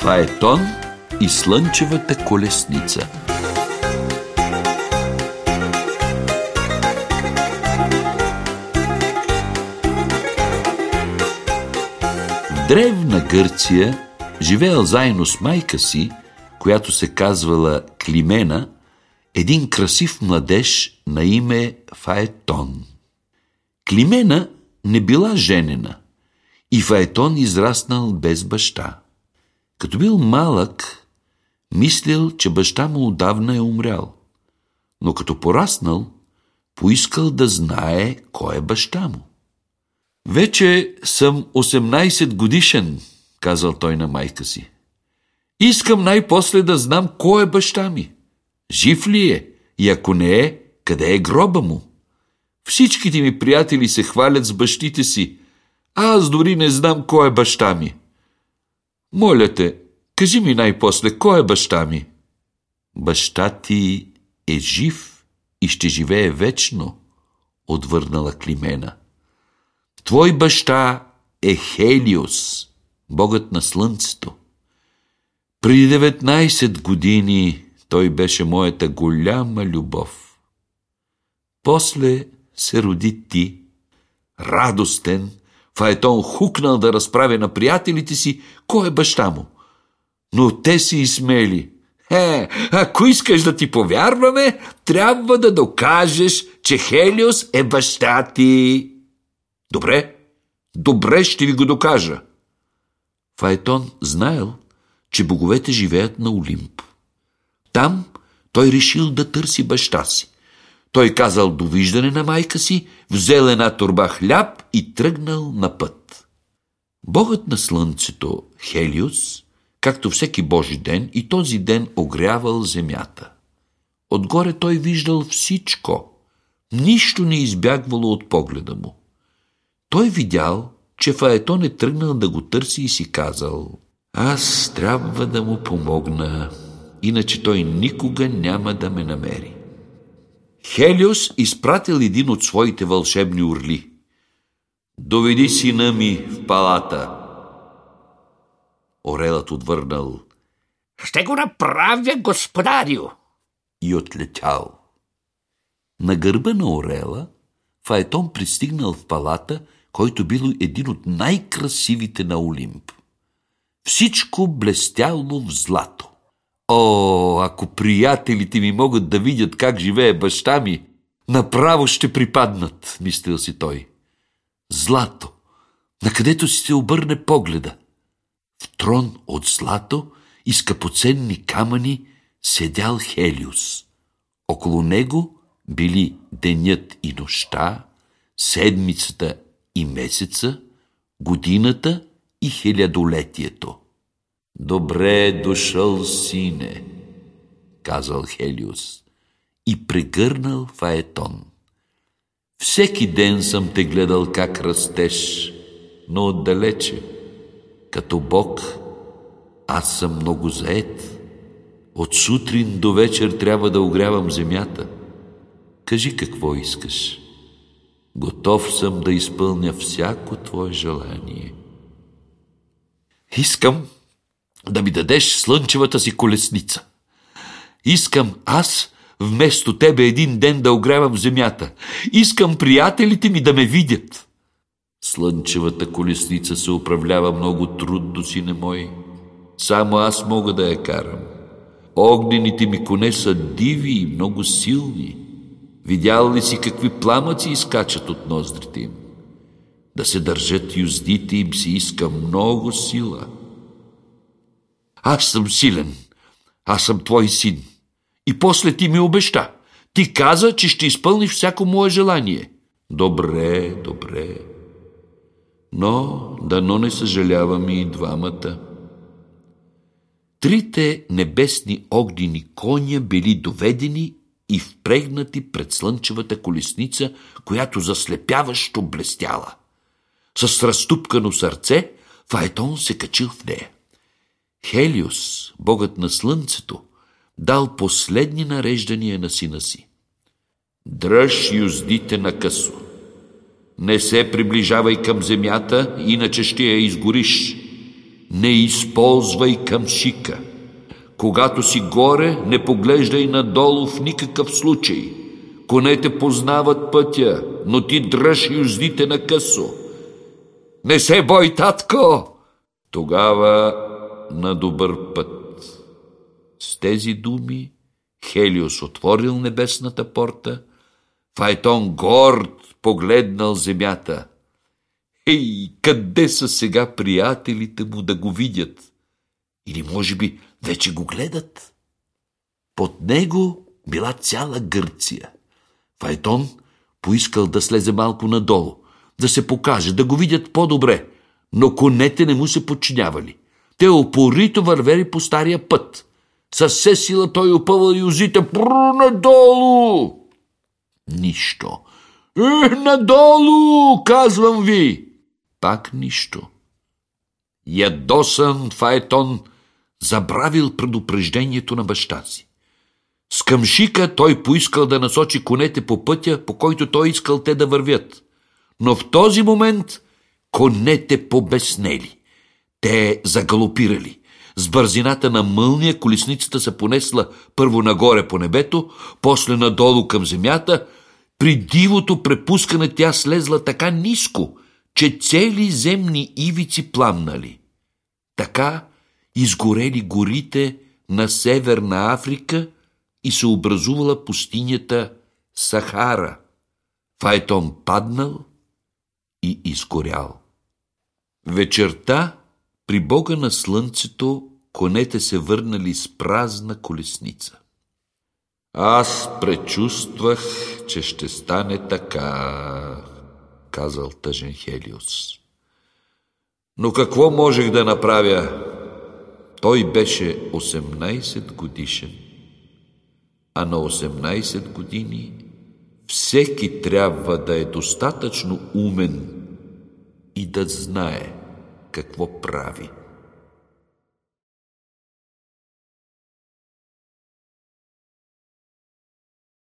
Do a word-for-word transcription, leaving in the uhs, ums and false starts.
Фаетон и слънчевата колесница. В древна Гърция живеел заедно с майка си, която се казвала Климена, един красив младеж на име Фаетон. Климена не била женена и Фаетон израснал без баща. Като бил малък, мислил, че баща му отдавна е умрял, но като пораснал, поискал да знае кой е баща му. Вече съм осемнайсет годишен, казал той на майка си. Искам най-после да знам кой е баща ми. Жив ли е? И ако не е, къде е гроба му? Всичките ми приятели се хвалят с бащите си, а аз дори не знам кой е баща ми. Моля те, кажи ми най-после, кой е баща ми? Баща ти е жив и ще живее вечно, отвърнала Климена. Твой баща е Хелиос, богът на слънцето. Преди деветнайсет години той беше моята голяма любов. После се роди ти. Радостен, Фаетон хукнал да разправя на приятелите си кой е баща му. Но те си изсмели. Е, ако искаш да ти повярваме, трябва да докажеш, че Хелиос е баща ти. Добре, добре ще ви го докажа. Фаетон знаел, че боговете живеят на Олимп. Там той решил да търси баща си. Той казал довиждане на майка си, взел една торба хляб и тръгнал на път. Богът на слънцето, Хелиос, както всеки Божи ден, и този ден огрявал земята. Отгоре той виждал всичко. Нищо не избягвало от погледа му. Той видял, че Фаетон е тръгнал да го търси и си казал: аз трябва да му помогна, иначе той никога няма да ме намери. Хелиос изпратил един от своите вълшебни орли. Доведи сина ми в палата. Орелът отвърнал: ще го направя, господарю. И отлетял. На гърба на орела Фаетон пристигнал в палата, който бил един от най-красивите на Олимп. Всичко блестяло в злато. О, ако приятелите ми могат да видят как живее баща ми, направо ще припаднат, мислил си той. Злато, накъдето си се обърне погледа. В трон от злато и скъпоценни камъни седял Хелиос. Около него били денят и нощта, седмицата и месеца, годината и хилядолетието. Добре дошъл, сине, казал Хелиос и прегърнал Фаетон. Всеки ден съм те гледал как растеш, но отдалече. Като Бог, аз съм много заед. От сутрин до вечер трябва да огрявам земята. Кажи какво искаш. Готов съм да изпълня всяко твое желание. Искам да ми дадеш слънчевата си колесница. Искам аз вместо тебе един ден да огрявам земята. Искам приятелите ми да ме видят. Слънчевата колесница се управлява много трудно, сине мой. Само аз мога да я карам. Огнените ми коне са диви и много силни. Видял ли си какви пламъци изкачат от ноздрите им? Да се държат юздите им си иска много сила. Аз съм силен. Аз съм твой син. И после ти ми обеща. Ти каза, че ще изпълниш всяко мое желание. Добре, добре. Но дано не съжаляваме и двамата. Трите небесни огнени коня били доведени и впрегнати пред слънчевата колесница, която заслепяващо блестяла. С разтупкано сърце Фаетон се качил в нея. Хелиос, богът на слънцето, дал последни нареждания на сина си. Дръж юздите накъсо. Не се приближавай към земята, иначе ще я изгориш. не използвай камшика. Когато си горе, не поглеждай надолу в никакъв случай. Конете познават пътя, но ти дръж юздите на късо. Не се бой, татко! Тогава на добър път. С тези думи Хелиос отворил небесната порта, Фаетон горд погледнал земята. Ей, къде са сега приятелите му да го видят? Или може би вече го гледат? Под него била цяла Гърция. Фаетон поискал да слезе малко надолу, да се покаже, да го видят по-добре, но конете не му се подчинявали. Те опорито вървели по стария път. Със все сила той опъвал юзите. Пру, надолу! Нищо. Е, надолу, казвам ви! Пак нищо. Ядосан Фаетон забравил предупреждението на баща си. С камшика той поискал да насочи конете по пътя, по който той искал те да вървят. Но в този момент конете побеснели. Те загалопирали. С бързината на мълния колесницата се понесла първо нагоре по небето, после надолу към земята. При дивото препускане тя слезла така ниско, че цели земни ивици пламнали. Така изгорели горите на Северна Африка и се образувала пустинята Сахара. Фаетон паднал и изгорял. Вечерта при бога на слънцето конете се върнали с празна колесница. Аз пречувствах, че ще стане така, казал тъжен Хелиос. Но какво можех да направя? Той беше осемнайсет годишен, а на осемнайсет години всеки трябва да е достатъчно умен и да знае какво прави.